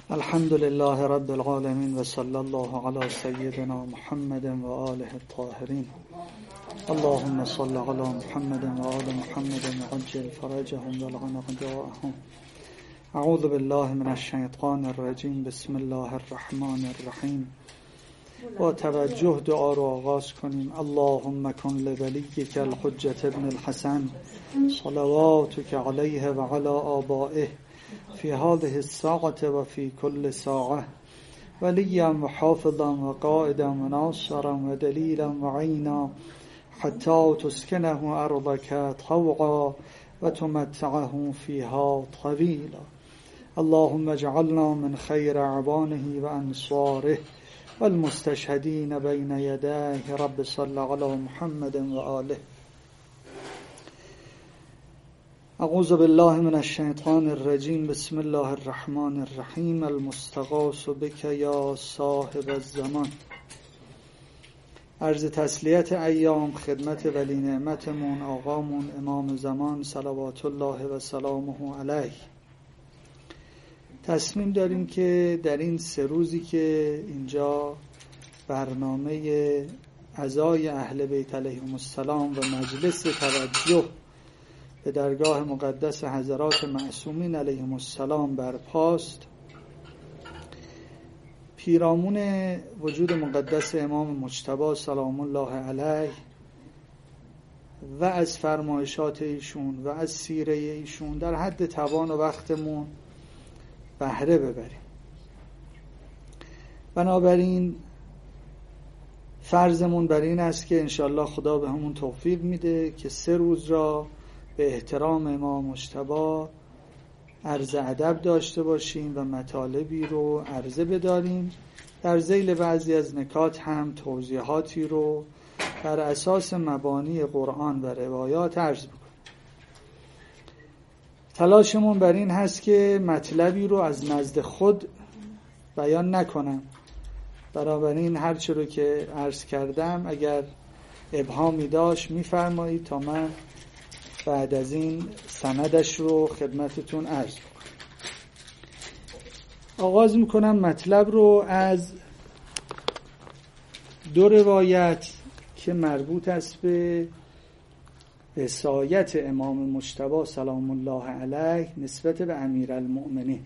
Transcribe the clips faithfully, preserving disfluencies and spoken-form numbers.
الحمد لله رب العالمين وصلى الله على سيدنا محمد وآله الطاهرين. اللهم صل على محمد وآل محمد وعجل فرجهم والغنى دعاءهم. اعوذ بالله من الشیطان الرجیم. بسم الله الرحمن الرحیم. با توجه دعا رو آغاز کنیم. اللهم کن لولیک الحجة ابن الحسن صلواتك علیه و علی آبائه في هذه الساعة وفي كل ساعة وليا وحافظا وقائدا وناصرا ودليلا وعينا حتى تسكنه أرضك طوعا وتمتعه فيها طويلا. اللهم اجعلنا من خير أعوانه وأنصاره والمستشهدين بين يديه. رب صل على محمد وآله. اعوذ بالله من الشیطان الرجیم. بسم الله الرحمن الرحیم. المستغاث بک یا صاحب الزمان. عرض تسلیت ایام خدمت ولی نعمتمون آقامون امام زمان صلوات الله و سلامه علیه. تصمیم داریم که در این سه روزی که اینجا برنامه عزای اهل بیت علیهم السلام و مجلس توجه به درگاه مقدس حضرات معصومین علیهم السلام برپاست، پیرامون وجود مقدس امام مجتبی سلام الله علیه و از فرمایشات ایشون و از سیره ایشون در حد توان و وقتمون بهره ببریم. بنابراین فرضمون بر این است که انشالله خدا به همون توفیق میده که سه روز را به احترام امام مجتبی عرض ادب داشته باشیم و مطالبی رو عرضه بداریم. در ذیل بعضی از نکات هم توضیحاتی رو بر اساس مبانی قرآن و روایات عرض بکنیم. تلاشمون بر این هست که مطلبی رو از نزد خود بیان نکنم. بنابراین هر چه رو که عرض کردم اگر ابهامی داشت میفرمایید تا من بعد از این سندش رو خدمتتون عرض کنم. آغاز میکنم مطلب رو از دو روایت که مربوط است به وصایت امام مجتبی سلام الله علیه نسبت به امیرالمؤمنین.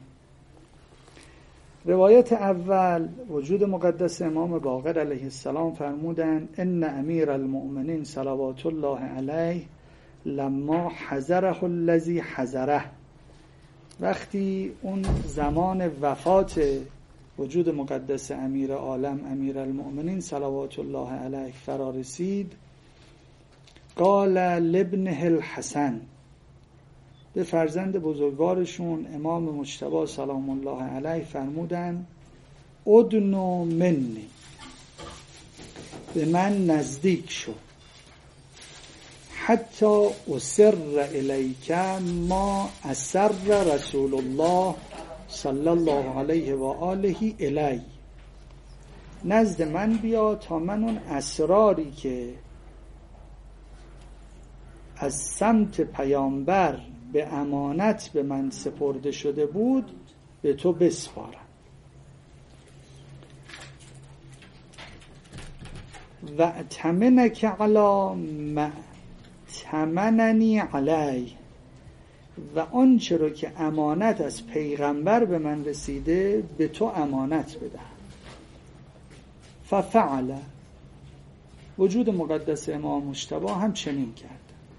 روایت اول وجود مقدس امام باقر علیه السلام فرمودند ان امیرالمؤمنین صلوات الله علیه لما حضره الذی حضره، وقتی اون زمان وفات وجود مقدس امیر عالم امیرالمؤمنین صلوات الله علیه فرا رسید، قال لابنه الحسن، به فرزند بزرگوارشون امام مجتبی سلام الله علیه فرمودن ادنو منی، به من نزدیک شو، حتی اسر الیک ما اسر رسول الله صلی الله علیه و آله الی، نزد من بیا تا من اون اسراری که از سمت پیامبر به امانت به من سپرده شده بود به تو بسپارم. و اتمنک علی ما تمننی علی، و آنچه رو که امانت از پیغمبر به من رسیده به تو امانت بدهم. ففعل، وجود مقدس امام مجتبی هم چنین کرد.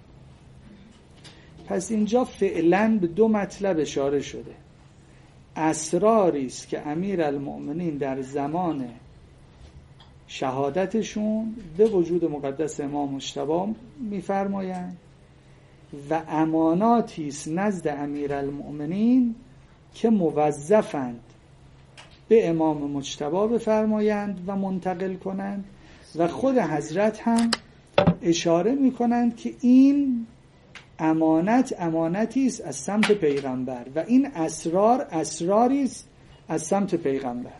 پس اینجا فعلا به دو مطلب اشاره شده. اسراری است که امیرالمؤمنین در زمان شهادتشون به وجود مقدس امام مجتبی میفرمایند و اماناتی است نزد امیرالمؤمنین که موظفند به امام مجتبی بفرمایند و منتقل کنند و خود حضرت هم اشاره میکنند که این امانت امانتی است از سمت پیغمبر و این اسرار اسراری است از سمت پیغمبر.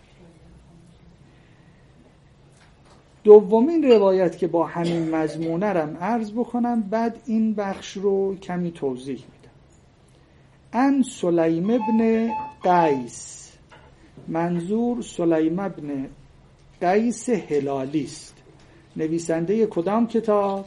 دومین روایت که با همین مضمونه رم عرض بکنم، بعد این بخش رو کمی توضیح میدم. ان سلیم ابن قیس منظور سلیم ابن قیس هلالی است. نویسنده کدام کتاب؟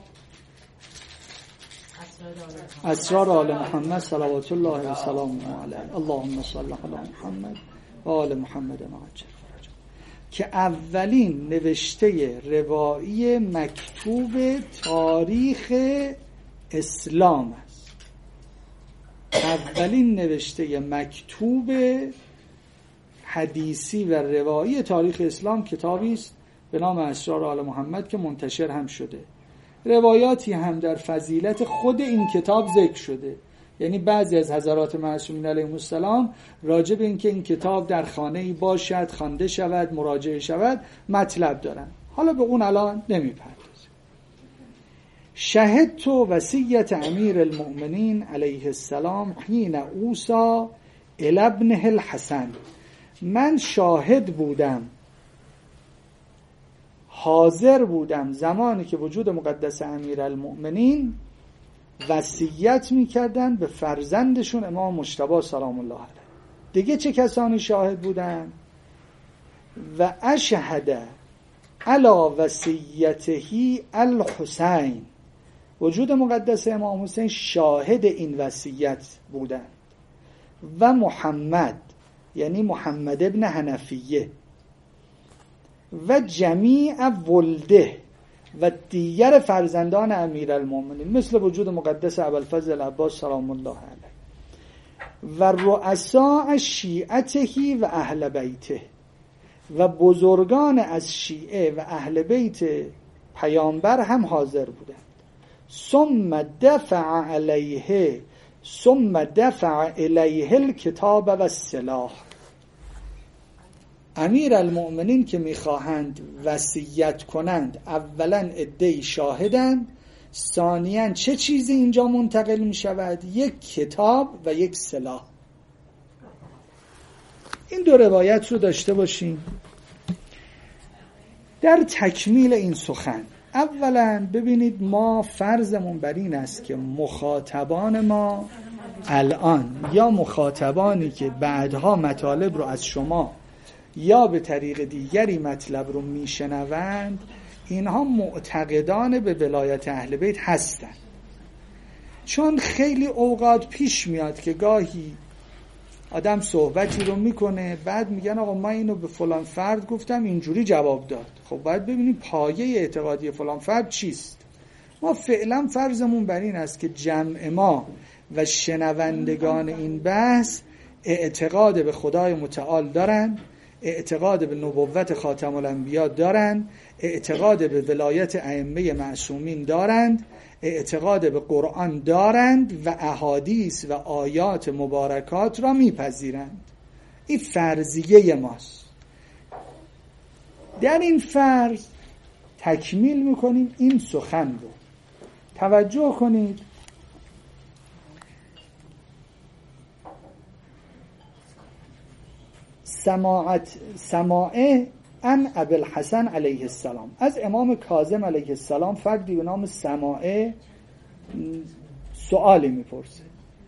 اسرار آل محمد صلوات الله و سلامه علیه. اللهم صل علی محمد و آل محمد عجل فرجه. که اولین نوشته روایی مکتوب تاریخ اسلام است. اولین نوشته مکتوب حدیثی و روایی تاریخ اسلام کتابی است به نام اسرار آل محمد که منتشر هم شده. روایاتی هم در فضیلت خود این کتاب ذکر شده، یعنی بعضی از حضرات معصومین علیهم السلام راجع به اینکه این کتاب در خانه‌ای باشد، خوانده شود، مراجعه شود مطلب دارن. حالا به اون الان نمیپردازیم. شهدت وصیت امیر المؤمنین علیه السلام حین اوصی الی ابنه الحسن. من شاهد بودم، حاضر بودم زمانی که وجود مقدس امیرالمؤمنین وصیت میکردن به فرزندشون امام مجتبی سلام الله علیه. دیگه چه کسانی شاهد بودن؟ و اشهد علی وصیته الحسین. وجود مقدس امام حسین شاهد این وصیت بودند. و محمد، یعنی محمد ابن حنفیه، و جمیع ولده و دیگر فرزندان امیرالمؤمنین مثل وجود مقدس ابوالفضل العباس سلام الله علیه و رؤساء شیعته و اهل بیته و بزرگان از شیعه و اهل بیت پیامبر هم حاضر بودند. ثم دفع علیه ثم دفع الیه الکتاب و السلاح. امیر المؤمنین که میخواهند وصیت کنند اولا عده‌ای شاهدند، ثانیاً چه چیزی اینجا منتقل میشود؟ یک کتاب و یک سلاح. این دو روایت رو داشته باشیم. در تکمیل این سخن اولا ببینید ما فرضمون بر این است که مخاطبان ما الان یا مخاطبانی که بعدها مطالب رو از شما یا به طریق دیگری مطلب رو میشنوند اینها معتقدان به ولایت اهل بیت هستند. چون خیلی اوقات پیش میاد که گاهی آدم صحبتی رو میکنه بعد میگن آقا ما اینو به فلان فرد گفتم اینجوری جواب داد. خب باید ببینیم پایه اعتقادی فلان فرد چیست. ما فعلا فرضمون بر این است که جمع ما و شنوندگان این بحث اعتقاد به خدای متعال دارن، اعتقاد به نبوت خاتم الانبیا دارند، اعتقاد به ولایت ائمه معصومین دارند، اعتقاد به قرآن دارند و احادیث و آیات مبارکات را میپذیرند. این فرضیه ماست. در این فرض تکمیل میکنیم این سخن رو. توجه کنید سماعت سماعه ان ابوالحسن علیه السلام، از امام کاظم علیه السلام فردی به نام سماعه سوالی میپرسه،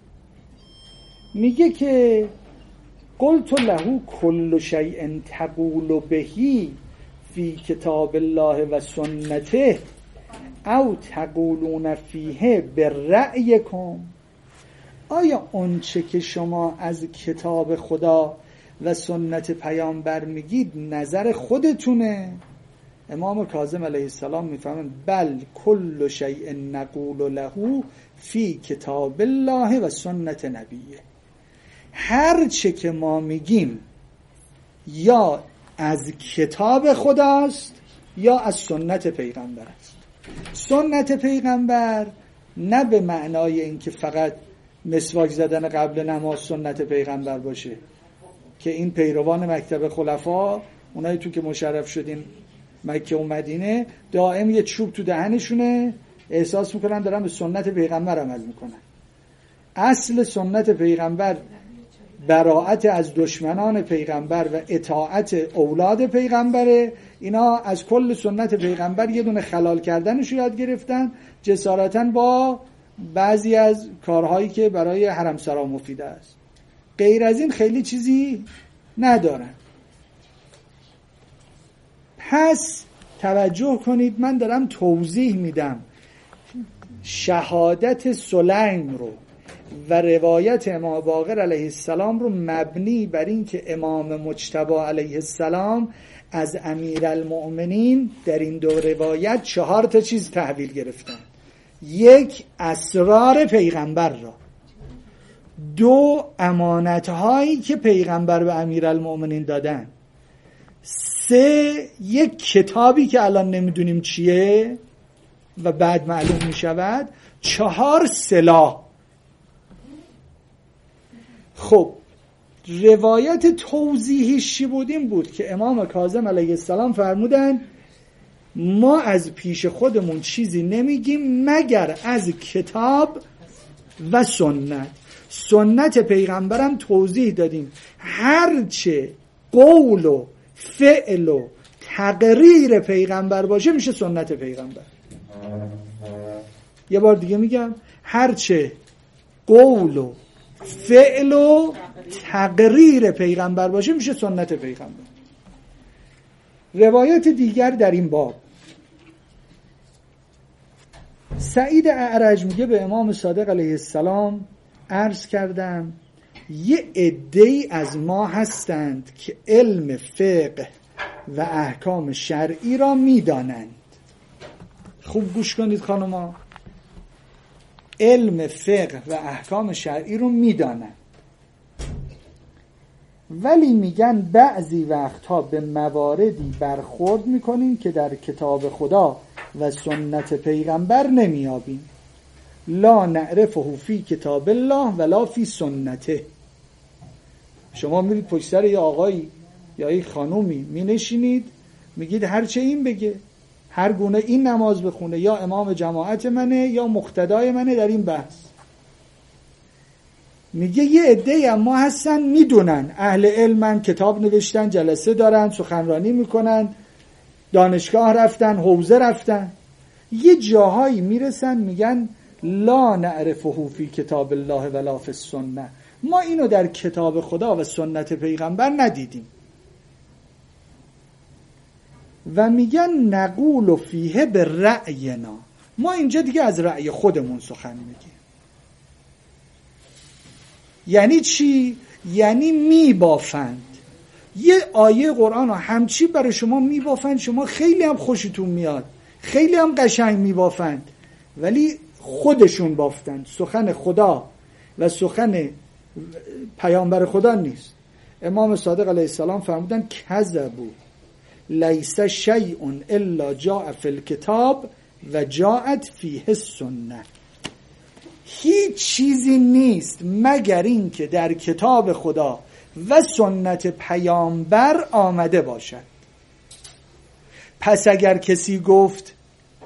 میگه که قلت له کل شیء تقول بهی فی کتاب الله و سنته او تقولون فیه برأیکم. آیا اون چه که شما از کتاب خدا و سنت پیامبر میگید نظر خودتونه؟ امام کاظم علیه السلام میفهمن بل کل شیء نقول له فی کتاب الله و سنت نبیه. هر چه که ما میگیم یا از کتاب خداست یا از سنت پیغمبر است. سنت پیغمبر نه به معنای اینکه فقط مسواک زدن قبل نماز سنت پیغمبر باشه که این پیروان مکتب خلفا، اونایی تو که مشرف شدین مکه و مدینه، دائم یه چوب تو دهنشونه، احساس میکنن دارن به سنت پیغمبر عمل میکنن. اصل سنت پیغمبر براءت از دشمنان پیغمبر و اطاعت اولاد پیغمبره. اینا از کل سنت پیغمبر یه دونه خلال کردنش رو یاد گرفتن، جسارتاً با بعضی از کارهایی که برای حرم سرا مفیده است. غیر از این خیلی چیزی ندارن. پس توجه کنید، من دارم توضیح میدم شهادت سلیم رو و روایت امام باقر علیه السلام رو مبنی بر این که امام مجتبی علیه السلام از امیرالمؤمنین در این دو روایت چهار تا چیز تحویل گرفتن. یک، اسرار پیغمبر را. دو، امانتهایی که پیغمبر به امیرالمؤمنین دادن. سه، یک کتابی که الان نمیدونیم چیه و بعد معلوم میشود. چهار، سلاح. خب روایت توضیحیش چی بود؟ این بود که امام کاظم علیه السلام فرمودن ما از پیش خودمون چیزی نمیگیم مگر از کتاب و سنت. سنت پیغمبرم توضیح دادیم هرچه قول و فعل و تقریر پیغمبر باشه میشه سنت پیغمبر. یه بار دیگه میگم، هرچه قول و فعل و تقریر پیغمبر باشه میشه سنت پیغمبر. روایت دیگر در این باب، سعید اعرج میگه به امام صادق علیه السلام عرض کردم یه عده‌ای از ما هستند که علم فقه و احکام شرعی را میدانند. خوب گوش کنید خانوما، علم فقه و احکام شرعی رو میدانند، ولی میگن بعضی وقتها به مواردی برخورد میکنیم که در کتاب خدا و سنت پیغمبر نمیابیم. لا نعرفه فی کتاب الله ولا فی سنته. شما میرید پشت سر یه آقایی یا یه خانومی مینشینید میگید هرچه این بگه، هر گونه این نماز بخونه، یا امام جماعت منه یا مقتدای منه در این بحث. میگه یه عده‌ای اما هستن میدونن، اهل علمن، کتاب نوشتن، جلسه دارن، سخنرانی میکنن، دانشگاه رفتن، حوزه رفتن، یه جاهایی میرسن میگن لا نعرفه فی کتاب الله ولا فی السنه، ما اینو در کتاب خدا و سنت پیغمبر ندیدیم. و میگن نقول فیه به رأینا، ما اینجا دیگه از رأی خودمون سخن میگیم. یعنی چی؟ یعنی میبافند یه آیه قرآن رو همچی برای شما میبافند، شما خیلی هم خوشتون میاد، خیلی هم قشنگ میبافند، ولی خودشون بافتند، سخن خدا و سخن پیامبر خدا نیست. امام صادق علیه السلام فرمودن کذبوا لیس شیء الا جاء فی الکتاب و جاءت فیه السنه. هیچ چیزی نیست مگر این که در کتاب خدا و سنت پیامبر آمده باشد. پس اگر کسی گفت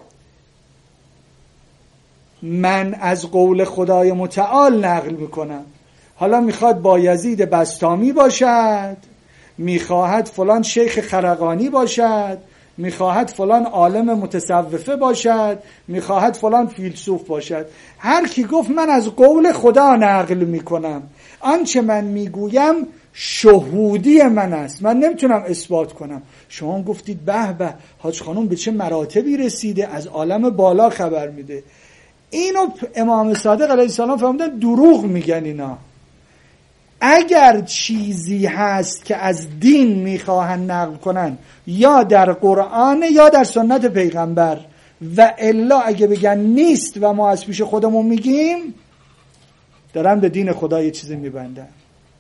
من از قول خدای متعال نقل میکنم، حالا میخواد بایزید بسطامی باشد، میخواهد فلان شیخ خرقانی باشد، میخواهد فلان عالم متصوفه باشد، میخواهد فلان فیلسوف باشد، هر کی گفت من از قول خدا نقل میکنم، آنچه من میگویم شهودی من است، من نمیتونم اثبات کنم. شما گفتید به به حاج خانم به چه مراتبی رسیده، از عالم بالا خبر میده. اینو امام صادق علیه السلام فرمودن دروغ میگن اینا. اگر چیزی هست که از دین میخواهن نقل کنن، یا در قرآن یا در سنت پیغمبر، و الا اگه بگن نیست و ما از پیش خودمون میگیم، دارن به دین خدا یه چیزی میبندن.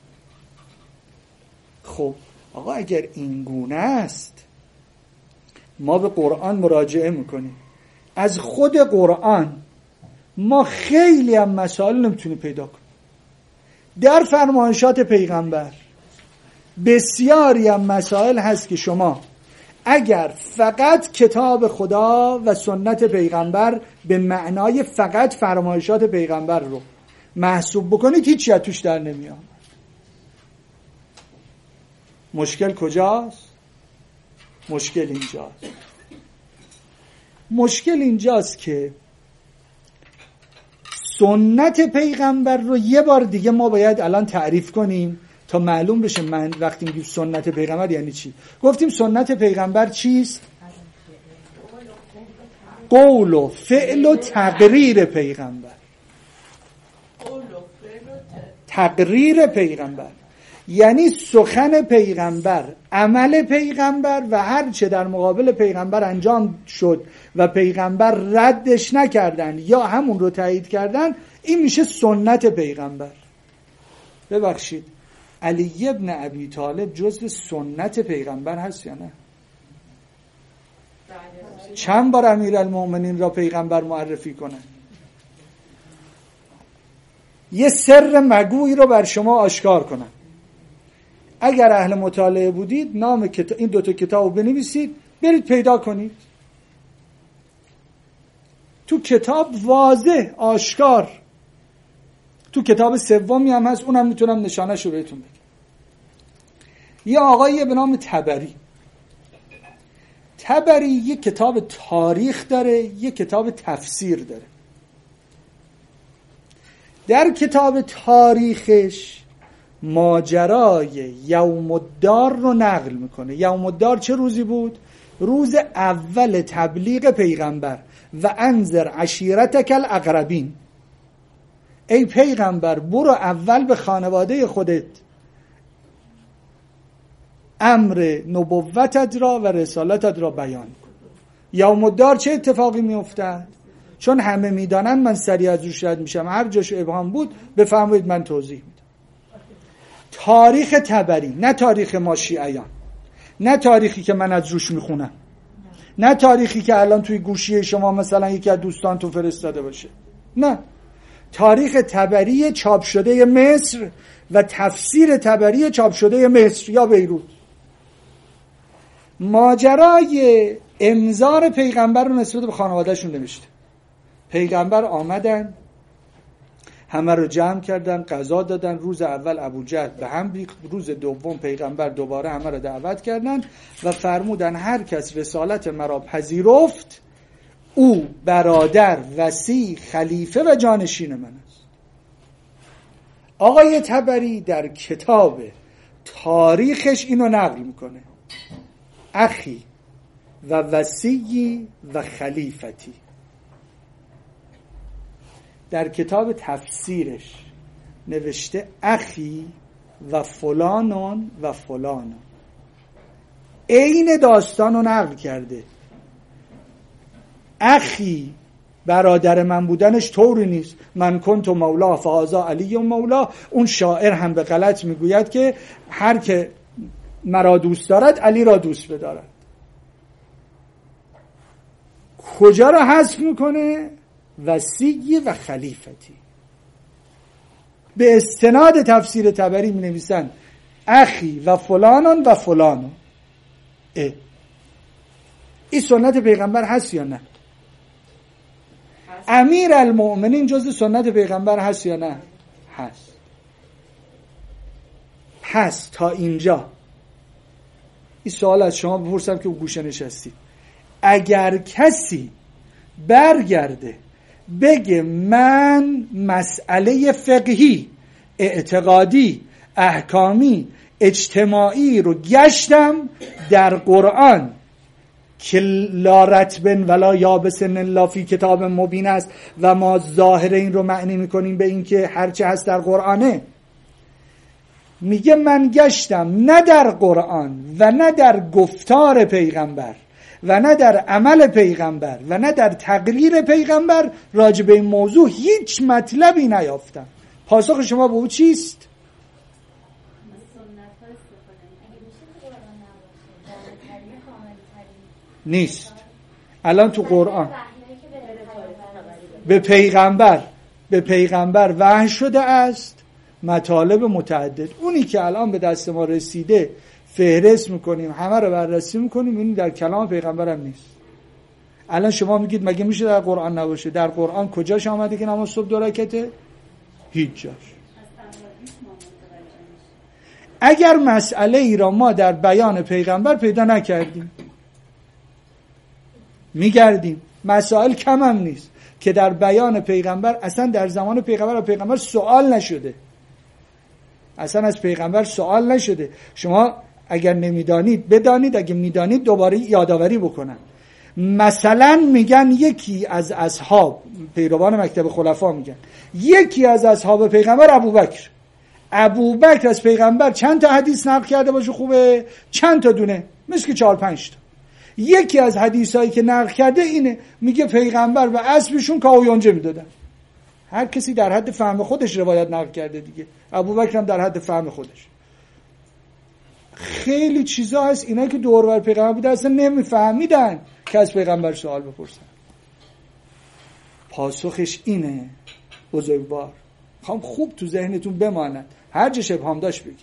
خب آقا اگر این گونه است، ما به قرآن مراجعه میکنیم، از خود قرآن ما خیلی هم مسائل نمیتونیم پیدا کنیم. در فرمایشات پیغمبر بسیاری هم مسائل هست که شما اگر فقط کتاب خدا و سنت پیغمبر به معنای فقط فرمایشات پیغمبر رو محسوب بکنید، هیچی از توش در نمیاد. مشکل کجاست؟ مشکل اینجاست. مشکل اینجاست که سنت پیغمبر رو یه بار دیگه ما باید الان تعریف کنیم تا معلوم بشه من وقتی میگیم سنت پیغمبر یعنی چی. گفتیم سنت پیغمبر چیست؟ قول و فعل و تقریر پیغمبر. تقریر پیغمبر یعنی سخن پیغمبر، عمل پیغمبر و هر چه در مقابل پیغمبر انجام شد و پیغمبر ردش نکردن یا همون رو تایید کردن، این میشه سنت پیغمبر. ببخشید علی ابن ابی طالب جزو سنت پیغمبر هست یا نه؟ چند بار امیرالمومنین را پیغمبر معرفی کنه؟ یه سر مگویی رو بر شما آشکار کنم. اگر اهل مطالعه بودید نام کتاب این دوتا کتاب رو بنویسید، برید پیدا کنید. تو کتاب واضح آشکار، تو کتاب سومی هم هست، اونم میتونم نشانش رو بهتون بگم. یه آقایی به نام طبری. طبری یه کتاب تاریخ داره، یه کتاب تفسیر داره. در کتاب تاریخش ماجرای یوم الدار رو نقل میکنه. یوم الدار چه روزی بود؟ روز اول تبلیغ پیغمبر. و انذر عشیرتک الاقربین، ای پیغمبر برو اول به خانواده خودت امر نبوتت را و رسالتت را بیان کن. یوم الدار چه اتفاقی میافتد؟ چون همه میدانن من سریع از روش رد میشم، هر جاش ابهام بود بفرمایید من توضیح میدم. تاریخ طبری، نه تاریخ ما شیعیان، نه تاریخی که من از روش میخونم، نه تاریخی که الان توی گوشی شما مثلا یکی از دوستان تو فرستاده باشه، نه، تاریخ طبری چاپ شده مصر و تفسیر طبری چاپ شده مصر یا بیروت. ماجرای انذار پیغمبر رو نسبت به خانوادهشون نوشته. پیغمبر آمدن، همه رو جمع کردن، غذا دادن. روز اول ابوجهل به هم ریخت، روز دوم پیغمبر دوباره همه رو دعوت کردن و فرمودن هر کس رسالت مرا پذیرفت او برادر، وصی، خلیفه و جانشین من است. آقای طبری در کتاب تاریخش اینو نقل میکنه: اخی و وصی و خلیفتی. در کتاب تفسیرش نوشته اخی و فلانون و فلانون. عین داستان رو نقل کرده. اخی برادر من بودنش طوری نیست، من کنت مولا فهذا علی مولا. اون شاعر هم به غلط میگوید که هر که مرا دوست دارد علی را دوست بدارد. کجا را حذف میکنه؟ وصی و خلیفتی. به استناد تفسیر طبری می نویسن اخی و فلانان و فلانان. اه. این سنت پیغمبر هست یا نه؟ امیر المؤمنین جز سنت پیغمبر هست یا نه؟ هست. هست. تا اینجا این سوال از شما بپرسم که گوشه نشستی. اگر کسی برگرده بگه من مسئله فقهی، اعتقادی، احکامی، اجتماعی رو گشتم در قرآن که لا رطب ولا یابس الا فی کتاب مبین است و ما ظاهر این رو معنی میکنیم به این که هرچه هست در قرآنه، میگه من گشتم نه در قرآن و نه در گفتار پیغمبر و نه در عمل پیغمبر و نه در تقریر پیغمبر راجع به این موضوع هیچ مطلبی نیافتم. پاسخ شما به او چیست؟ نیست. الان تو قرآن به پیغمبر به پیغمبر وحی شده است مطالب متعدد. اونی که الان به دست ما رسیده فهرست میکنیم، همه رو بررسی میکنیم، این در کلام پیغمبر هم نیست. الان شما میگید مگه میشه در قرآن نباشه؟ در قرآن کجاش آمده که نماز صبح دو رکعته؟ هیچ جاش. اگر مسئله ای را ما در بیان پیغمبر پیدا نکردیم میگردیم. مسائل کم هم نیست که در بیان پیغمبر اصلا در زمان پیغمبر و پیغمبر سوال نشده. اصلا از پیغمبر سوال نشده. شما اگر نمیدانید بدانید، اگر میدانید دوباره یادآوری بکنن. مثلا میگن یکی از اصحاب، پیروان مکتب خلفا میگن یکی از اصحاب پیغمبر ابوبکر ابوبکر از پیغمبر چند تا حدیث نقل کرده باشه خوبه؟ چند تا دونه، مثل که چهار پنج تا. یکی از حدیثایی که نقل کرده اینه، میگه پیغمبر و اسبشون کاو یونجه میدادن. هر کسی در حد فهم خودش روایت نقل کرده دیگه. ابوبکر هم در حد فهم خودش. خیلی چیزا هست اینا که دور بر پیغمبر بوده اصلا نمیفهمیدن که از پیغمبر سوال بپرسن. پاسخش اینه بزرگوار، خواهم خوب تو ذهنتون بماند، هر جا شبهام داشت بگید.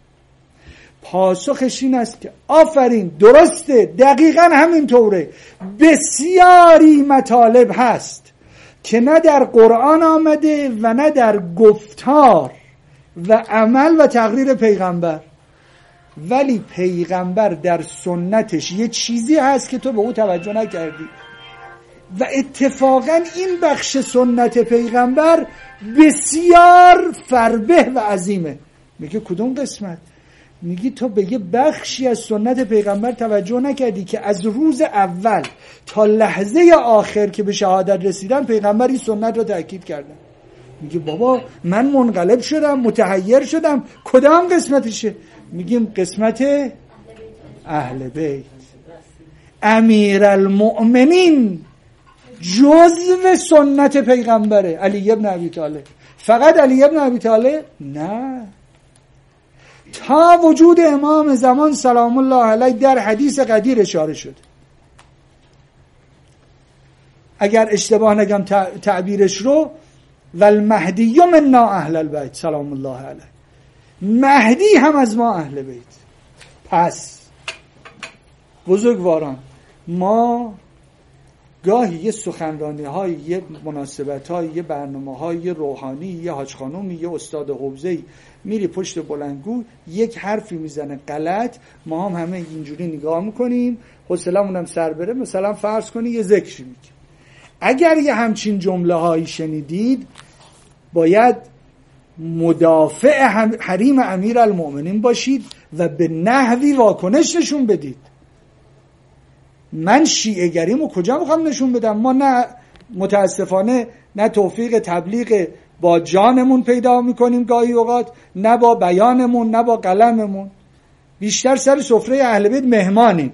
پاسخش این است که آفرین درسته، دقیقا همینطوره. بسیاری مطالب هست که نه در قرآن آمده و نه در گفتار و عمل و تقریر پیغمبر، ولی پیغمبر در سنتش یه چیزی هست که تو به او توجه نکردی و اتفاقا این بخش سنت پیغمبر بسیار فربه و عظیمه. میگه کدوم قسمت؟ میگی تو به یه بخشی از سنت پیغمبر توجه نکردی که از روز اول تا لحظه آخر که به شهادت رسیدن پیغمبر این سنت رو تأکید کردن. میگه بابا من منقلب شدم، متحیر شدم، کدام قسمتشه؟ میگیم قسمت اهل بیت. امیرالمؤمنین جزو سنت پیغمبره، علی ابن ابی طالب. فقط علی ابن ابی طالب؟ نه، تا وجود امام زمان سلام الله علیه در حدیث قدیر اشاره شد. اگر اشتباه نگم تعبیرش رو، والمهدی منا اهل البیت سلام الله علیه، مهدی هم از ما اهل بیت. پس بزرگواران، ما گاهی یه سخنرانی های، یه مناسبت های، یه برنامه های، یه روحانی، یه حاج خانومی، یه استاد حوزه‌ای میری پشت بلندگو یک حرفی میزنه غلط، ما هم همه اینجوری نگاه میکنیم، حوصله‌مون هم سر بره. مثلا فرض کنی یه ذکری میگه، اگر یه همچین جمله هایی شنیدید باید مدافع حریم امیرالمؤمنین باشید و به نحوی واکنش نشون بدید. من شیعه گریمو کجا میخوام نشون بدم؟ ما نه متاسفانه نه توفیق تبلیغ با جانمون پیدا میکنیم گاهی اوقات، نه با بیانمون، نه با قلممون، بیشتر سر سفره اهل بیت مهمانیم.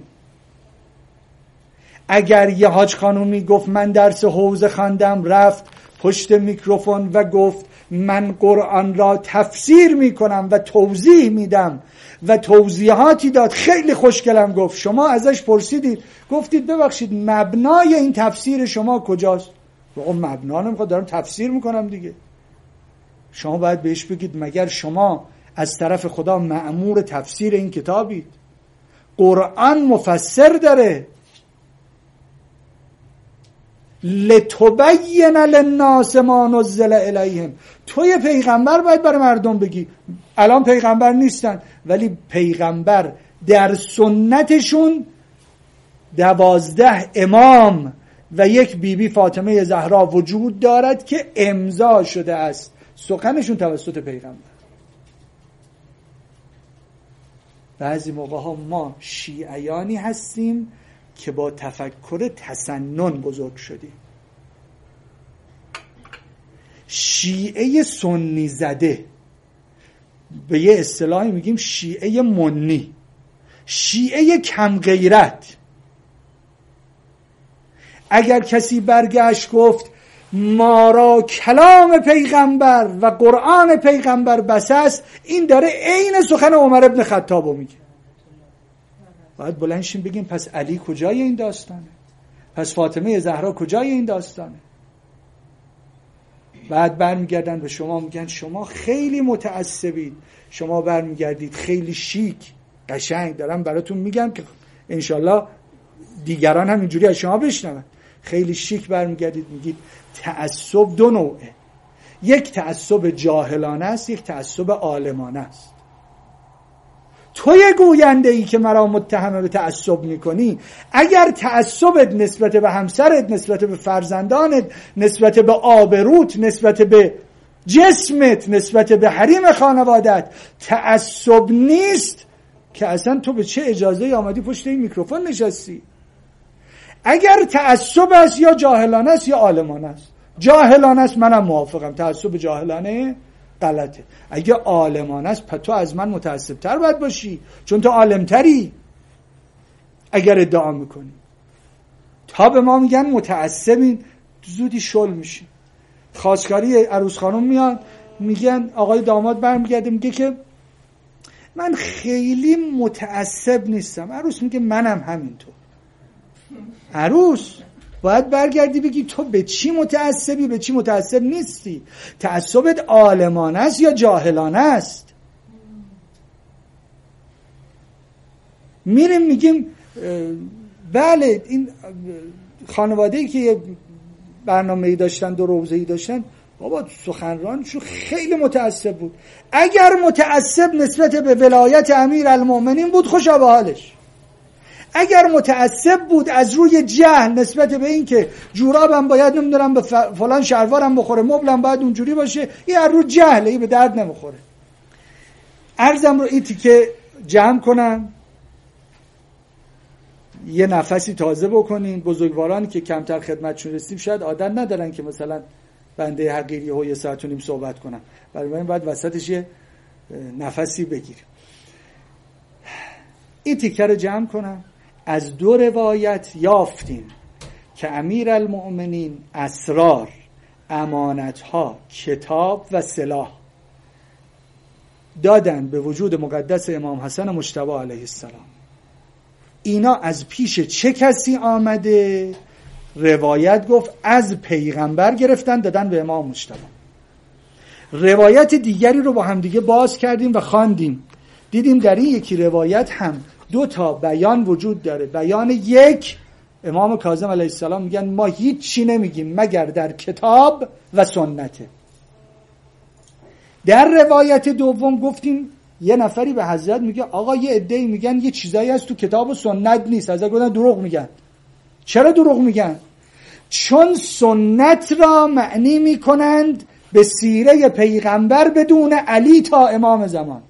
اگر یه حاج خانومی گفت من درس حوزه خواندم، رفت پشت میکروفون و گفت من قرآن را تفسیر میکنم و توضیح میدم و توضیحاتی داد، خیلی خوشگلم گفت، شما ازش پرسیدید گفتید ببخشید مبنای این تفسیر شما کجاست؟ بگم مبنا نمیخواد، دارم تفسیر میکنم دیگه. شما باید بهش بگید مگر شما از طرف خدا مأمور تفسیر این کتابید؟ قرآن مفسر داره، لتبین للناس ما نزل الیهم. توی پیغمبر باید برای مردم بگی. الان پیغمبر نیستن ولی پیغمبر در سنتشون دوازده امام و یک بیبی فاطمه زهرا وجود دارد که امضا شده است سخنشون توسط پیغمبر. بعضی موقع ها ما شیعیانی هستیم که با تفکر تسنن بزرگ شدیم. شیعه سنی زده، به یه اصطلاحی میگیم شیعه منی، شیعه کم غیرت. اگر کسی برگشت گفت ما را کلام پیغمبر و قرآن پیغمبر بس است، این داره عین سخن عمر ابن خطاب میگه. باید بلند شیم بگیم پس علی کجای این داستانه؟ پس فاطمه زهرا کجای این داستانه؟ بعد برمیگردن به شما میگن شما خیلی متعصبید، شما برمیگردید خیلی شیک قشنگ. دارم براتون میگم که انشالله دیگران هم اینجوری از شما بشنون. خیلی شیک برمیگردید میگید تعصب دو نوعه، یک تعصب جاهلانه است، یک تعصب عالمانه است. توی گوینده ای که مرا متهم به تعصب میکنی، اگر تعصبت نسبت به همسرت، نسبت به فرزندانت، نسبت به آبروت، نسبت به جسمت نسبت به حریم خانوادت تعصب نیست که اصلا تو به چه اجازه آمدی پشت این میکروفون نشستی؟ اگر تعصب است یا جاهلانه است یا عالمانه است. جاهلانه است، منم موافقم، تعصب جاهلانه غلطه. اگه عالمانه است پس تو از من متعصب تر باید باشی، چون تو عالم تری. اگر ادعا میکنی تا به ما میگن متعصبین، زودی شل میشی. خواستگاری عروس خانم میاد میگن آقای داماد برمیگرده میگه که من خیلی متعصب نیستم. عروس میگه منم همینطور. عروس باید برگردی بگی تو به چی متعصبی، به چی متعصب نیستی. تعصبت عالمانه است یا جاهلانه است؟ میریم میگیم بله این خانواده‌ای که برنامه‌ای داشتن، دو روزه‌ای داشتن، بابا سخنرانشو خیلی متعصب بود. اگر متعصب نسبت به ولایت امیرالمومنین بود خوشا به حالش. اگر متعصب بود از روی جهل نسبت به این که جورابم باید نمیدونم به فلان شلوارم بخوره، مبلم باید اونجوری باشه، این از روی جهله، این به درد نمیخوره. عرضم رو ایتی که جمع کنم، یه نفسی تازه بکنین. بزرگوارانی که کمتر خدمتشون رسیم شاید عادت ندارن که مثلا بنده حقیری ها یه ساعت و نیم صحبت کنم، برای من باید وسطش یه نفسی بگیریم. این تیکه رو جمع کنم. از دو روایت یافتیم که امیرالمؤمنین اسرار، امانتها، کتاب و سلاح دادن به وجود مقدس امام حسن مجتبی علیه السلام. اینا از پیش چه کسی آمده؟ روایت گفت از پیغمبر گرفتن دادن به امام مجتبی. روایت دیگری رو با هم دیگه باز کردیم و خواندیم، دیدیم در این یکی روایت هم دو تا بیان وجود داره. بیان یک، امام کاظم علیه السلام میگن ما هیچ چی نمیگیم مگر در کتاب و سنته. در روایت دوم گفتیم یه نفری به حضرت میگه آقا یه عده‌ای میگن یه چیزایی هست تو کتاب و سنت نیست. حضرت گفتن دروغ میگن. چرا دروغ میگن؟ چون سنت را معنی میکنند به سیره پیغمبر بدون علی تا امام زمان.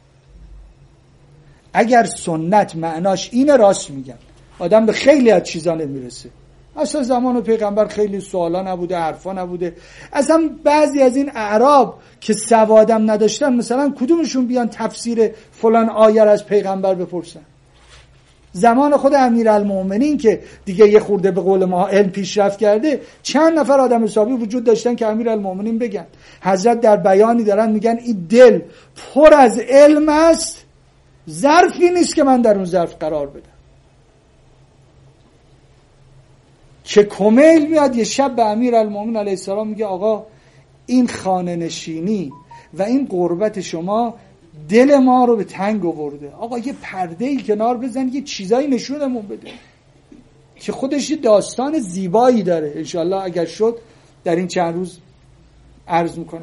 اگر سنت معناش اینه راست میگن، آدم به خیلی از چیزا نمیرسه. اصلا زمان پیغمبر خیلی سوالا نبوده، حرفا نبوده. اصلا بعضی از این اعراب که سوادم نداشتن مثلا کدومشون بیان تفسیر فلان آیه از پیغمبر بپرسن؟ زمان خود امیرالمومنین که دیگه یه خورده به قول ما علم پیشرفت کرده، چند نفر آدم حسابی وجود داشتن که امیرالمومنین بگن. حضرت در بیانی دارن میگن این دل پر از علم است، ظرفی نیست که من در اون ظرف قرار بدم. که کمیل میاد یه شب به امیرالمومنین علیه السلام میگه آقا این خانه نشینی و این قربت شما دل ما رو به تنگ آورده. آقا یه پرده‌ای کنار بزن، یه چیزایی نشونمون بده که خودش یه داستان زیبایی داره. انشالله اگر شد در این چند روز عرض میکنم.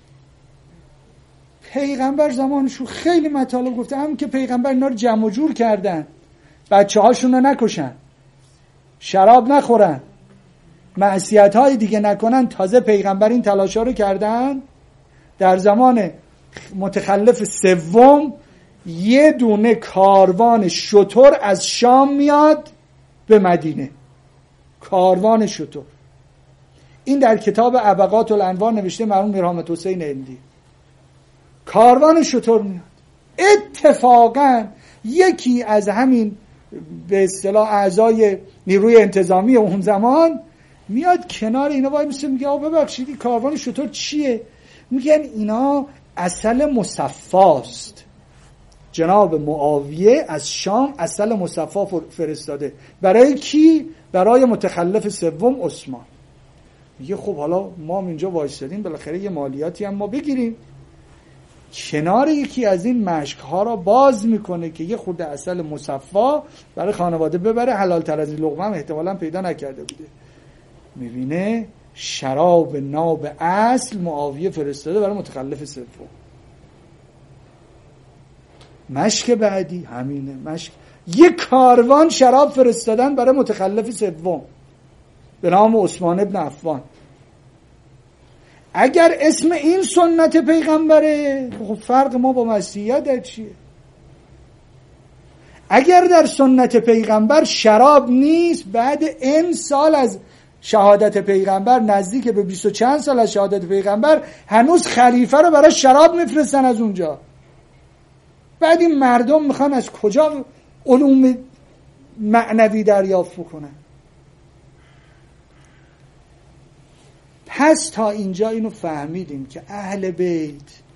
پیغمبر زمانشون خیلی مطالب گفته، هم که پیغمبر اینا رو جمع و جور کردن، بچه هاشون رو نکشن، شراب نخورن، معصیت های دیگه نکنن. تازه پیغمبر این تلاشا رو کردن. در زمان متخلف سوم یه دونه کاروان شتر از شام میاد به مدینه. کاروان شتر. این در کتاب ابقات الانوار نوشته مرحوم میرحمت حسین هندی. کاروان شتر میاد. اتفاقا یکی از همین به اصطلاح اعضای نیروی انتظامی اون زمان میاد کنار اینا وای میسه میگه آقا ببخشید این کاروان شتر چیه؟ میگن اینا عسل مصفاست. جناب معاویه از شام عسل مصفا فرستاده. برای کی؟ برای متخلف سوم عثمان. میگه خب حالا ما اینجا وایسادیم بالاخره یه مالیاتی هم ما بگیریم. کنار یکی از این مشک‌ها را باز میکنه که یه خورده عسل مصفا برای خانواده ببره، حلال تر از این لقمه هم احتمالاً پیدا نکرده بوده. میبینه شراب ناب اصل معاویه فرستاده برای متخلف سوم. مشک بعدی همینه. مشک یه کاروان شراب فرستادن برای متخلف سوم به نام عثمان ابن عفان. اگر اسم این سنت پیغمبره، خب فرق ما با مسیحیت در چیه؟ اگر در سنت پیغمبر شراب نیست، بعد این سال از شهادت پیغمبر، نزدیک به بیست و چند سال از شهادت پیغمبر، هنوز خلیفه رو برای شراب میفرستن از اونجا. بعد این مردم میخوان از کجا علوم معنوی دریافت بکنن؟ پس تا اینجا اینو فهمیدیم که اهل بیت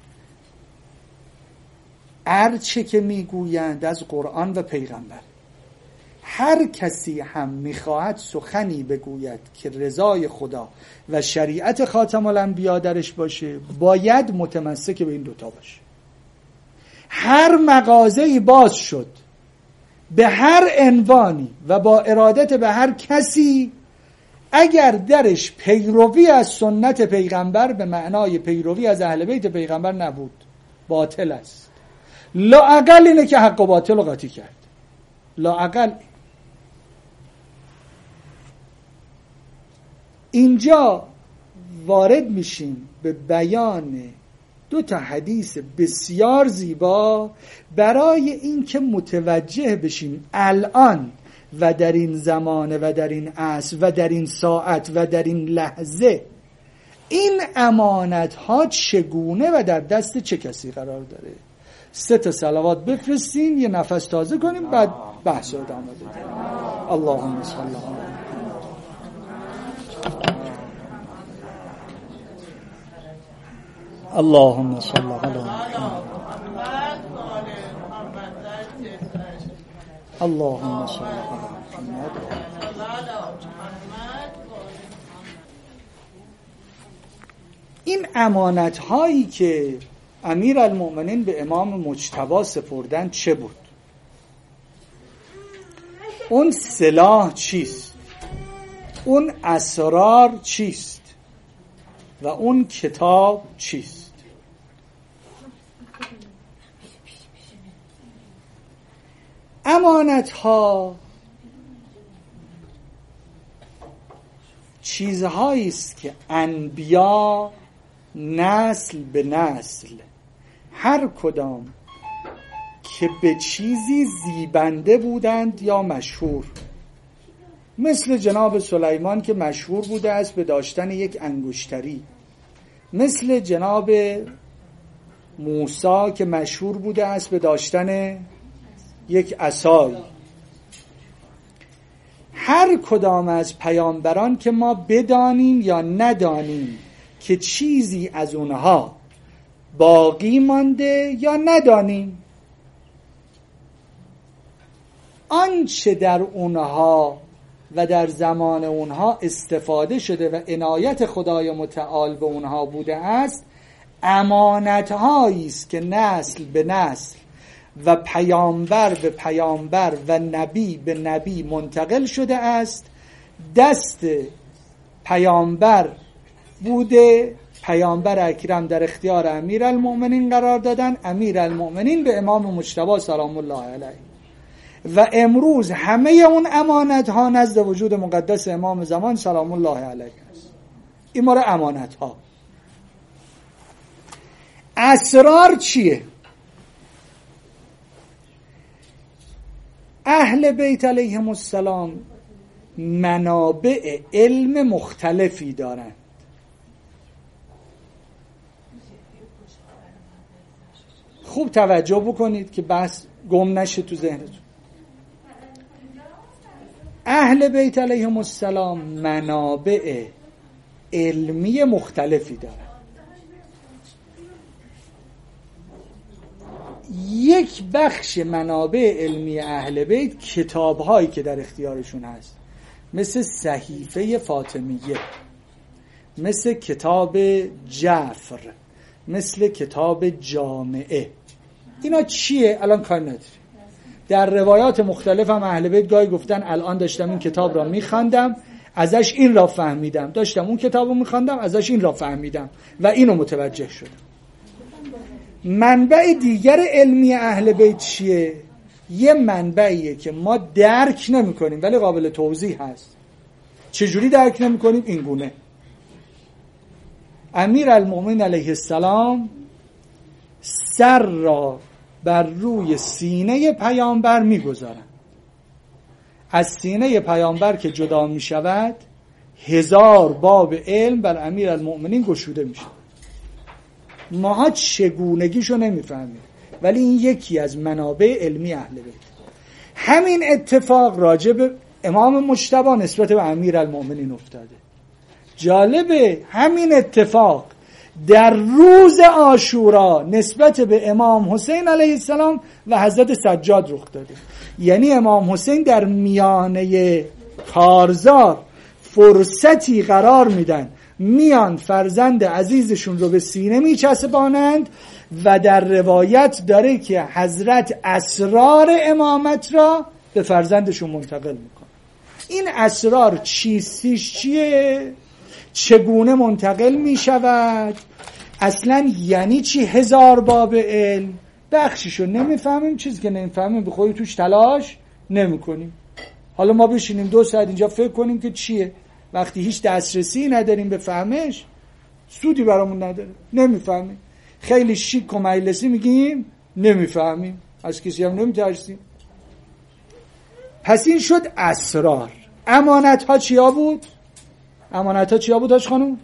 هرچه که میگویند از قرآن و پیغمبر. هر کسی هم میخواهد سخنی بگوید که رضای خدا و شریعت خاتم الانبیا درش باشه، باید متمسک به این دوتا باشه. هر مغازه‌ای باز شد به هر عنوانی و با ارادت به هر کسی، اگر درش پیروی از سنت پیغمبر به معنای پیروی از اهل بیت پیغمبر نبود، باطل است. لااقل اینه که حق و باطل رو قاطی کرد. لااقل اینجا وارد میشیم به بیان دو تا حدیث بسیار زیبا برای اینکه متوجه بشیم الان و در این زمانه و در این عصر و در این ساعت و در این لحظه این امانت ها چگونه و در دست چه کسی قرار داره. سه تا صلوات بفرستیم، یه نفس تازه کنیم، بعد بحث رو ادامه بدیم. اللهم صل علی اللهم صل علی محمد اللهم صل علی محمد. این امانت هایی که امیر المؤمنین به امام مجتبی سپردن چه بود؟ اون سلاح چیست؟ اون اسرار چیست؟ و اون کتاب چیست؟ امانت ها چیزهایی است که انبیا نسل به نسل هر کدام که به چیزی زیبنده بودند یا مشهور، مثل جناب سلیمان که مشهور بوده است به داشتن یک انگشتری، مثل جناب موسی که مشهور بوده است به داشتن یک عصای. هر کدام از پیامبران که ما بدانیم یا ندانیم که چیزی از اونها باقی مانده یا ندانیم، آنچه در اونها و در زمان اونها استفاده شده و عنایت خدای متعال به اونها بوده است، امانت‌هایی است که نسل به نسل و پیامبر به پیامبر و نبی به نبی منتقل شده است. دست پیامبر بوده، پیامبر اکرم در اختیار امیر المؤمنین قرار دادن، امیر المؤمنین به امام مجتبی سلام الله علیه. و امروز همه اون امانت ها نزد وجود مقدس امام زمان سلام الله علیه است. این ماره امانت ها. اسرار چیه؟ اهل بیت علیهم السلام منابع علم مختلفی دارند. خوب توجه بکنید که بحث گم نشه تو ذهنتون. اهل بیت علیهم السلام منابع علمی مختلفی دارند. یک بخش منابع علمی اهل بیت کتاب‌هایی که در اختیارشون هست، مثل صحیفه فاطمیه، مثل کتاب جعفر، مثل کتاب جامعه. اینا چیه؟ الان کار نداری. در روایات مختلف هم اهل بیت گاهی گفتن الان داشتم این کتاب را میخواندم ازش این را فهمیدم، داشتم اون کتاب رو میخواندم ازش این را فهمیدم و اینو متوجه شدم. منبع دیگر علمی اهل بیت چیه؟ یه منبعیه که ما درک نمی کنیم ولی قابل توضیح هست. چجوری درک نمی کنیم؟ این گونه. امیرالمؤمنین علیه السلام سر را بر روی سینه پیامبر میگذارن. از سینه پیامبر که جدا می شود هزار باب علم بر امیرالمؤمنین گشوده می شود. ماها چگونگیشو نمیفهمیم، ولی این یکی از منابع علمی اهل بیت. همین اتفاق راجع به امام مجتبی نسبت به امیرالمؤمنین افتاده. جالبه همین اتفاق در روز عاشورا نسبت به امام حسین علیه السلام و حضرت سجاد رخ داده. یعنی امام حسین در میانه کارزار فرصتی قرار میدن، میان فرزند عزیزشون رو به سینه میچسبانند و در روایت داره که حضرت اسرار امامت را به فرزندشون منتقل میکنه. این اسرار چیستیش چیه؟ چگونه منتقل میشود؟ اصلا یعنی چی هزار باب علم؟ بخشیشو نمیفهمیم، چیزی که نمیفهمیم به خودی توش تلاش نمیکنیم. حالا ما بشینیم دو ساعت اینجا فکر کنیم که چیه، وقتی هیچ دسترسی نداریم به فهمش سودی برامون نداره، نمیفهمیم. خیلی شیک و مجلسی میگیم نمیفهمیم، از کسی هم نمیترسیم. پس این شد اسرار. امانت ها چیا بود؟ امانت ها چیا بود هاش خانم؟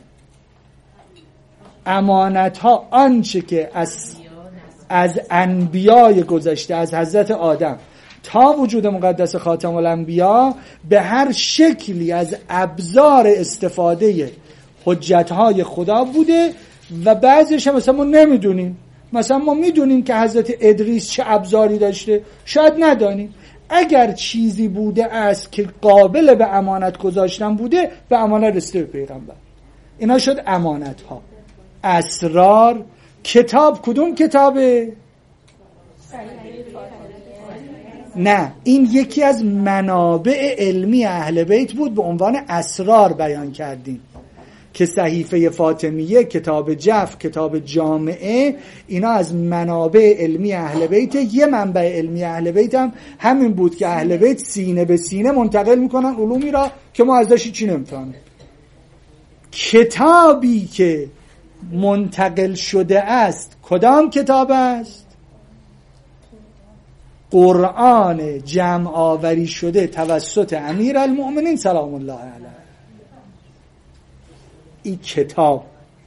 امانت ها آنچه که از از انبیای گذشته، از حضرت آدم تا وجود مقدس خاتم الانبیا، به هر شکلی از ابزار استفاده حجتهای خدا بوده و بعضیش هم مثلا ما نمیدونیم. مثلا ما میدونیم که حضرت ادریس چه ابزاری داشته، شاید ندانیم. اگر چیزی بوده است که قابل به امانت گذاشتن بوده، به امانت رسیده به پیغمبر. اینا شد امانت ها. اسرار. کتاب کدوم کتابه؟ نه، این یکی از منابع علمی اهل بیت بود، به عنوان اسرار بیان کردیم که صحیفه فاطمیه، کتاب جف، کتاب جامعه، اینا از منابع علمی اهل بیت. یه منبع علمی اهل بیت هم همین بود که اهل بیت سینه به سینه منتقل میکنن علومی را که ما ازش چی نمیفهمیم. کتابی که منتقل شده است کدام کتاب است؟ قرآن جمع آوری شده توسط امیرالمؤمنین سلام الله علیه. این کتاب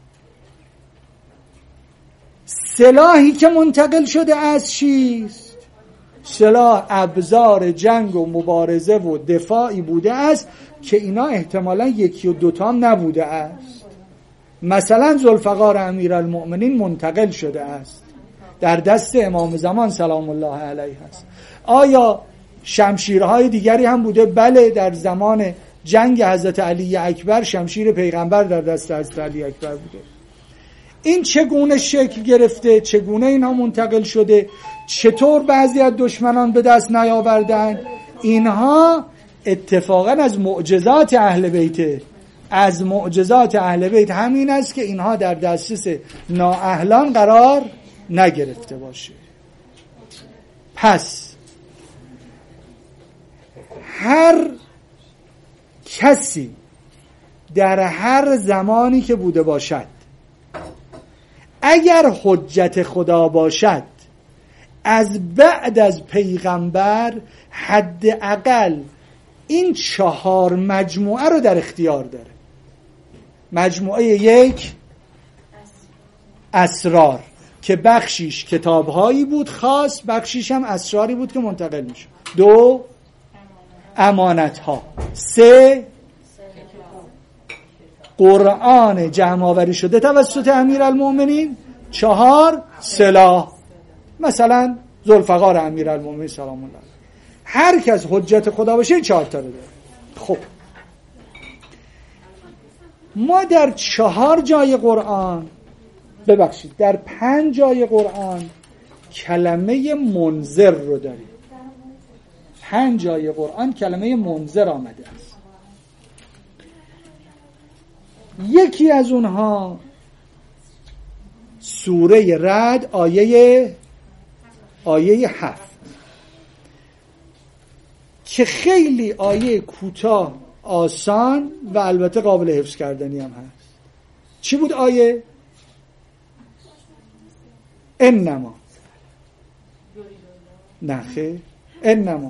سلاحی که منتقل شده از چیست؟ سلاح ابزار جنگ و مبارزه و دفاعی بوده است که اینا احتمالاً یکی و دوتا هم نبوده است. مثلا ذوالفقار امیرالمؤمنین منتقل شده است، در دست امام زمان سلام الله علیه است. آیا شمشیرهای دیگری هم بوده؟ بله، در زمان جنگ حضرت علی اکبر شمشیر پیغمبر در دست حضرت علی اکبر بوده. این چگونه شکل گرفته؟ چگونه اینها منتقل شده؟ چطور بعضی از دشمنان به دست نیاوردن؟ اینها اتفاقا از معجزات اهل بیت. از معجزات اهل بیت همین است که اینها در دسترس نااهلان قرار نگرفته باشه. پس هر کسی در هر زمانی که بوده باشد، اگر حجت خدا باشد، از بعد از پیغمبر حداقل این چهار مجموعه رو در اختیار داره. مجموعه یک، اسرار، که بخشیش کتابهایی بود خاص، بخشیش هم اسراری بود که منتقل میشه. دو، امانت ها. سه، قرآن جمع آوری شده توسط امیرالمؤمنین. چهار، سلاح، مثلا ذوالفقار امیرالمؤمنین سلام الله. هر کس حجت خدا باشه چهار تا رو داره. خب ما در چهار جای قرآن، ببخشید در پنج جای قرآن کلمه منذر رو داریم. پنج جای قرآن کلمه منذر آمده است. یکی از اونها سوره رعد آیه آیه هفت که خیلی آیه کوتاه، آسان و البته قابل حفظ کردنی هم هست. چی بود آیه؟ انما نخه انما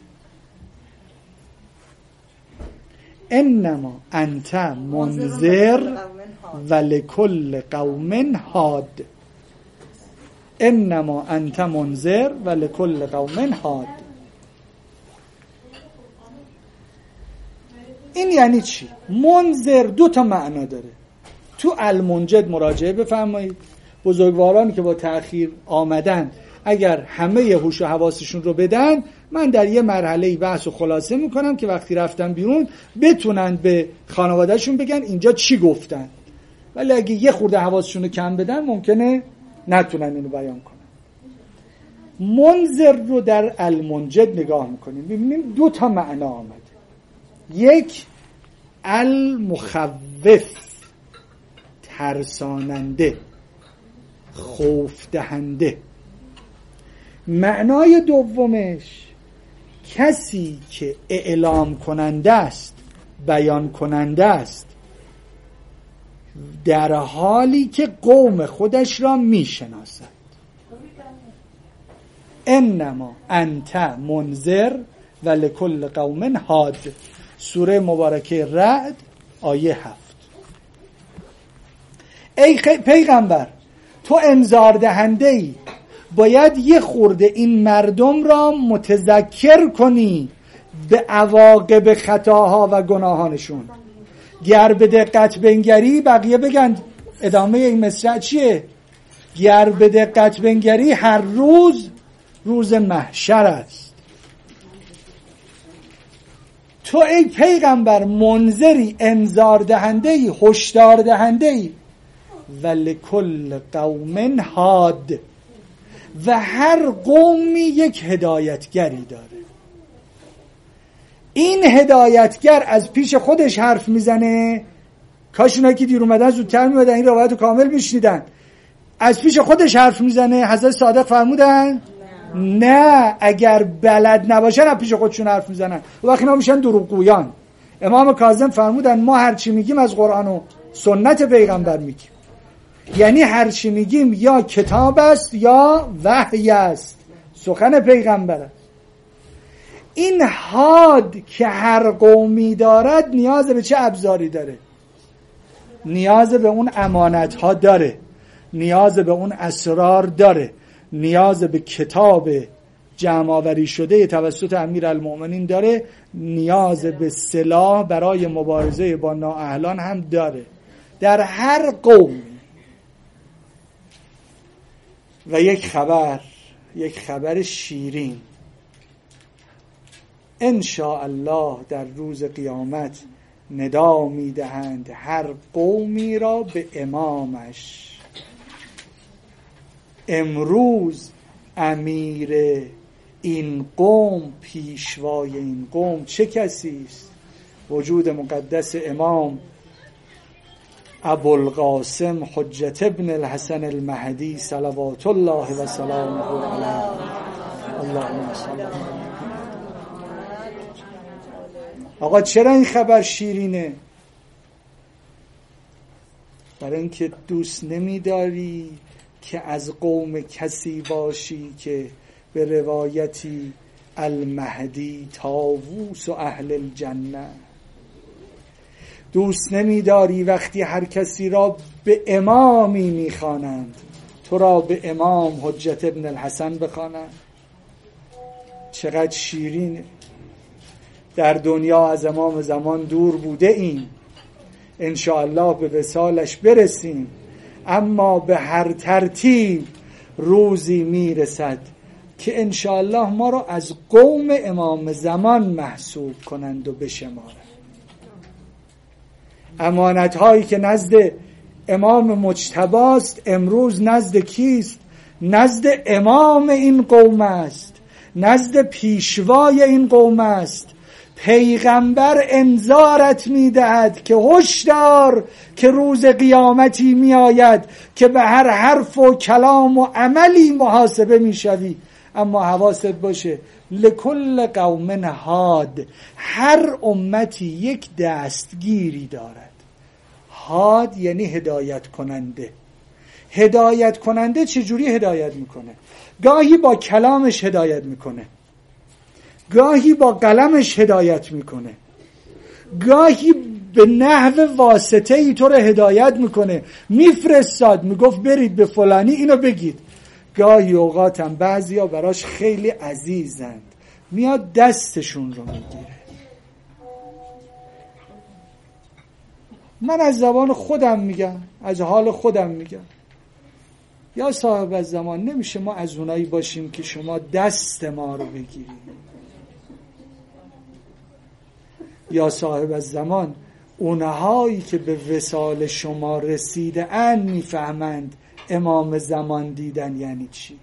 انما انت منذر ولکل قوم هاد. انما انت منذر ولکل قوم هاد. این یعنی چی؟ منذر دو تا معنا داره. تو المنجد مراجعه بفرمایید. بزرگوارانی که با تأخیر آمدن اگر همه هوش و حواسشون رو بدن، من در یه مرحله بحث و خلاصه میکنم که وقتی رفتن بیرون بتونن به خانوادهشون بگن اینجا چی گفتن. ولی اگه یه خورده حواسشون رو کم بدن ممکنه نتونن اینو بیان کنن. منذر رو در المنجد نگاه میکنیم ببینیم دو تا معنا آمده. یک المخوف، ترساننده، خوف دهنده. معنای دومش کسی که اعلام کننده است، بیان کننده است، در حالی که قوم خودش را میشناسد. انما انت منذر ولکل قوم هاد. سوره مبارکه رعد آیه هفت. ای پیغمبر تو انذار دهنده ای، باید یه خورده این مردم را متذکر کنی به عواقب خطاها و گناهانشون. گر به دقت بنگری، بقیه بگن ادامه این مصرع چیه؟ گر به دقت بنگری هر روز روز محشر است. تو ای پیغمبر منذری، انذار دهنده ای، هشدار دهنده ای، ولکل قوم هاد، و هر قومی یک هدایتگری داره. این هدایتگر از پیش خودش حرف میزنه. کاش اونایی که دیر اومدن زودتر میومدن این روایت رو کامل میشنیدن. از پیش خودش حرف میزنه. حضرت صادق فرمودن نه، اگر بلد نباشن از پیش خودشون حرف میزنن و وقتی اینا میشن دروغگویان. امام کاظم فرمودن ما هر چی میگیم از قرآن و سنت پیغمبر میگیم. یعنی هر چی میگیم یا کتاب است یا وحی است، سخن پیغمبر است. این حاد که هر قومی دارد نیاز به چه ابزاری داره؟ نیاز به اون امانت ها داره، نیاز به اون اسرار داره، نیاز به کتاب جمع آوری شده توسط امیرالمؤمنین داره، نیاز به سلاح برای مبارزه با نااهلان هم داره. در هر قوم. و یک خبر، یک خبر شیرین، ان شاء الله در روز قیامت ندا میدهند هر قومی را به امامش. امروز امیر این قوم، پیشوای این قوم چه کسی است؟ وجود مقدس امام ابوالقاسم حجت ابن الحسن المهدی صلوات الله و سلامه علیه. اللهم صل علی. آقا چرا این خبر شیرینه؟ برای اینکه دوست نمیداری که از قوم کسی باشی که به روایتی المهدی طاووس و اهل الجنه. دوست نمیداری وقتی هر کسی را به امامی میخوانند تو را به امام حجت ابن الحسن بخوانند. چقدر شیرینه. در دنیا از امام زمان دور بوده ایم، انشاءالله به وصالش برسیم، اما به هر ترتیب روزی میرسد که انشاءالله ما را از قوم امام زمان محسوب کنند و بشمارند. امانت هایی که نزد امام مجتباست امروز نزد کیست؟ نزد امام این قوم است، نزد پیشوای این قوم است. پیغمبر انذارت میدهد که هشدار که روز قیامتی میآید که به هر حرف و کلام و عملی محاسبه میشوی، اما حواست باشه لکل قوم هاد، هر امتی یک دستگیری دارد. هاد یعنی هدایت کننده. هدایت کننده چجوری هدایت میکنه؟ گاهی با کلامش هدایت میکنه، گاهی با قلمش هدایت میکنه، گاهی به نحو واسطه ای تو رو هدایت میکنه، میفرستاد میگفت برید به فلانی اینو بگید. گاهی اوقات هم بعضی ها براش خیلی عزیزند، میاد دستشون رو میگیره. من از زبان خودم میگم، از حال خودم میگم، یا صاحب الزمان نمیشه ما از اونایی باشیم که شما دست ما رو بگیرید. یا صاحب الزمان اونهایی که به وصال شما رسیده اند میفهمند امام زمان دیدن یعنی چی.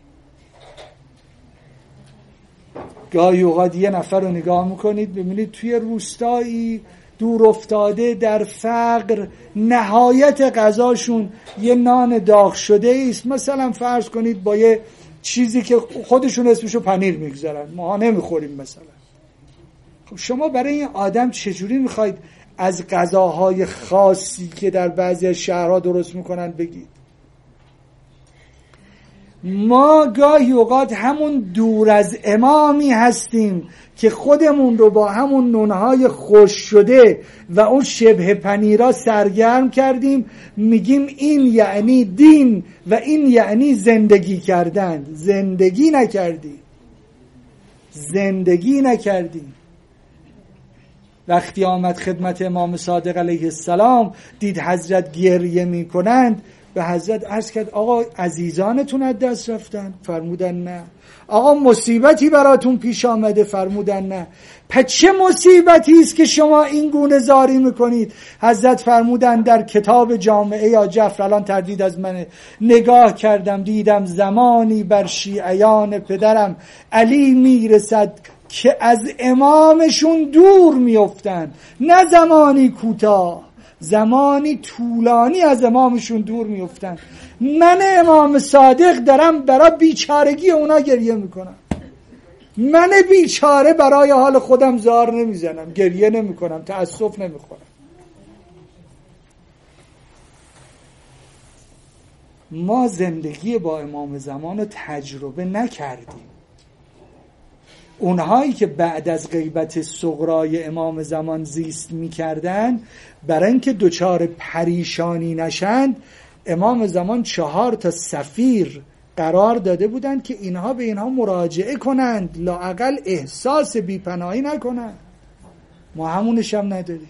گاهی اوقات یه نفر رو نگاه میکنید ببینید توی روستایی دور افتاده در فقر، نهایت غذاشون یه نان داغ شده است، مثلا فرض کنید با یه چیزی که خودشون اسمشو پنیر میگذارن، ما نمیخوریم مثلا. خب شما برای این آدم چجوری میخواید از غذاهای خاصی که در بعضی از شهرها درست میکنن بگید؟ ما گاهی اوقات همون دور از امامی هستیم که خودمون رو با همون نونهای خوش شده و اون شبه پنیرا سرگرم کردیم، میگیم این یعنی دین و این یعنی زندگی کردن. زندگی نکردی، زندگی نکردی. وقتی آمد خدمت امام صادق علیه السلام دید حضرت گریه می کنند، به حضرت عرض کرد آقا عزیزانتون از دست رفتن؟ فرمودن نه. آقا مصیبتی براتون پیش آمده؟ فرمودن نه. پس چه مصیبتی است که شما این گونه زاری میکنید؟ حضرت فرمودن در کتاب جامعه یا جفر، الان تردید از منه، نگاه کردم دیدم زمانی بر شیعیان پدرم علی میرسد که از امامشون دور میافتند، نه زمانی کوتاه، زمانی طولانی از امامشون دور میافتند. من امام صادق دارم برای بیچارگی اونا گریه میکنم. من بیچاره برای حال خودم زار نمیزنم، گریه نمیکنم، تأسف نمیخورم. ما زندگی با امام زمان رو تجربه نکردیم. اونهایی که بعد از غیبت صغرای امام زمان زیست میکردن، برای اینکه دچار پریشانی نشند، امام زمان چهار تا سفیر قرار داده بودند که اینها به اینها مراجعه کنند، لااقل احساس بیپناهی نکنند. ما همونش هم نداریم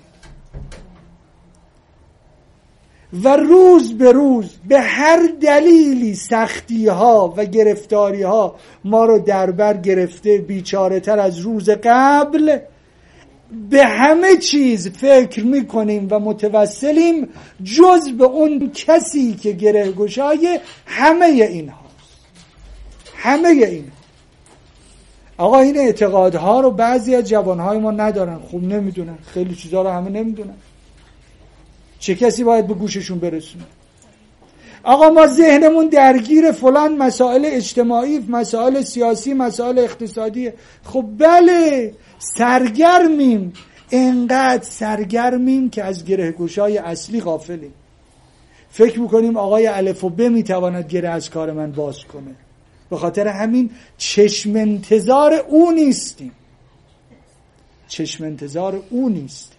و روز به روز به هر دلیلی سختی ها و گرفتاری ها ما رو در بر گرفته. بیچاره تر از روز قبل به همه چیز فکر میکنیم و متوسلیم جز به اون کسی که گره گشای همه این هاست. همه این ها. آقا این اعتقادها رو بعضی از جوانهای ما ندارن، خوب نمیدونن، خیلی چیزها رو همه نمیدونن. چه کسی باید به گوششون برسونه؟ آقا ما ذهنمون درگیر فلان مسائل اجتماعی، مسائل سیاسی، مسائل اقتصادی. خب بله سرگرمیم، انقدر سرگرمیم که از گره گشای اصلی غافلیم. فکر میکنیم آقای الف و ب میتواند گره از کار من باز کنه. به خاطر همین چشم انتظار او نیستیم، چشم انتظار او نیستیم.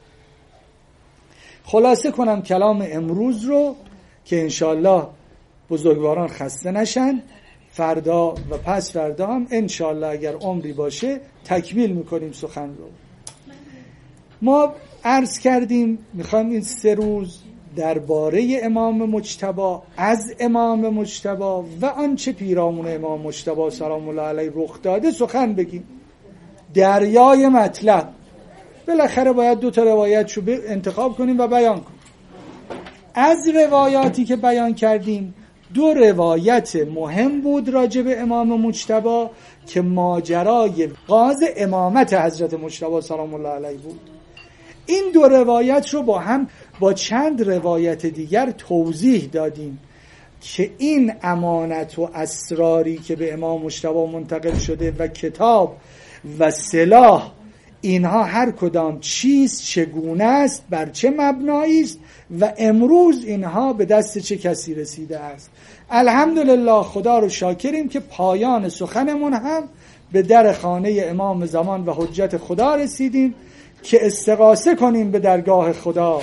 خلاصه کنم کلام امروز رو که انشالله بزرگواران خسته نشن، فردا و پس فردا هم انشالله اگر عمری باشه تکمیل میکنیم سخن رو. ما عرض کردیم میخوایم این سه روز درباره امام مجتبی، از امام مجتبی و آنچه پیرامون امام مجتبی سلام الله علیه رخ داده سخن بگیم. دریای مطلب، بالاخره باید دو تا روایت رو انتخاب کنیم و بیان کنیم. از روایاتی که بیان کردیم دو روایت مهم بود راجع به امام مجتبی که ماجرای غاز امامت حضرت مجتبی سلام الله علیه بود. این دو روایت رو با هم با چند روایت دیگر توضیح دادیم که این امانت و اسراری که به امام مجتبی منتقل شده و کتاب و سلاح اینها هر کدام چیست، چگونه است، بر چه مبنایی است و امروز اینها به دست چه کسی رسیده است. الحمدلله، خدا رو شاکریم که پایان سخنمون هم به در خانه امام زمان و حجت خدا رسیدیم که استغاثه کنیم به درگاه خدا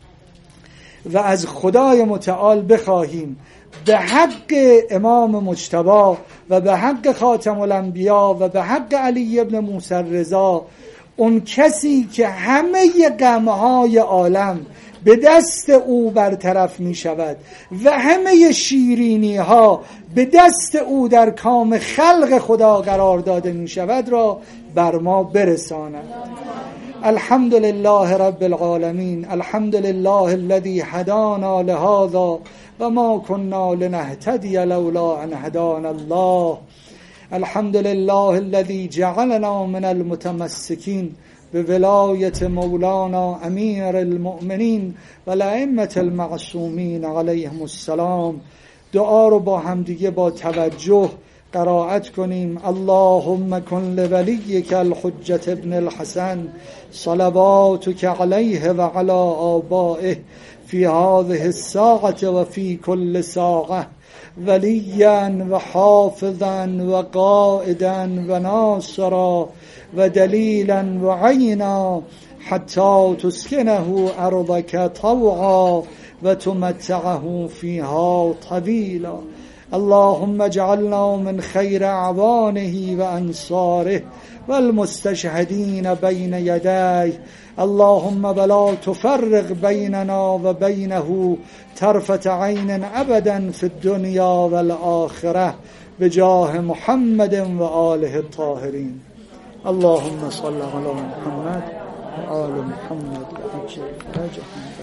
و از خدای متعال بخواهیم به حق امام مجتبی و به حق خاتم الانبیا و به حق علی ابن موسی رضا، اون کسی که همه غمهای عالم به دست او برطرف می شود و همه شیرینی ها به دست او در کام خلق خدا قرار داده می شود را بر ما برساند. الحمد لله رب العالمین، الحمد لله الذي هدانا لهذا و ما كنا لنهتدي لولا ان هدانا الله. الحمد لله الذي جعلنا من المتمسكين بولایت مولانا امیر المؤمنین و الائمة المعصومین علیهم السلام. دعا رو با همدیگه با توجه قرائت کنیم. اللهم کن لولیک الحجة ابن الحسن صلواتک علیه و علی آبائه فی هذه الساعة و فی کل ساعة ولیا و حافظا و قائدا و ناصرا و دلیلا و عینا حتی تسکنه ارضک طوعا و تمتعه فیها طویلا. اللهم اجعلنا من خیر اعوانه و انصاره والمستشهدین بین یدیه. اللهم ولا تفرق بیننا و بینه طرفة عین ابدا فی الدنیا والآخرة بجاه محمد و آله الطاهرین. اللهم صل علی محمد و آل محمد و عجل فرجهم.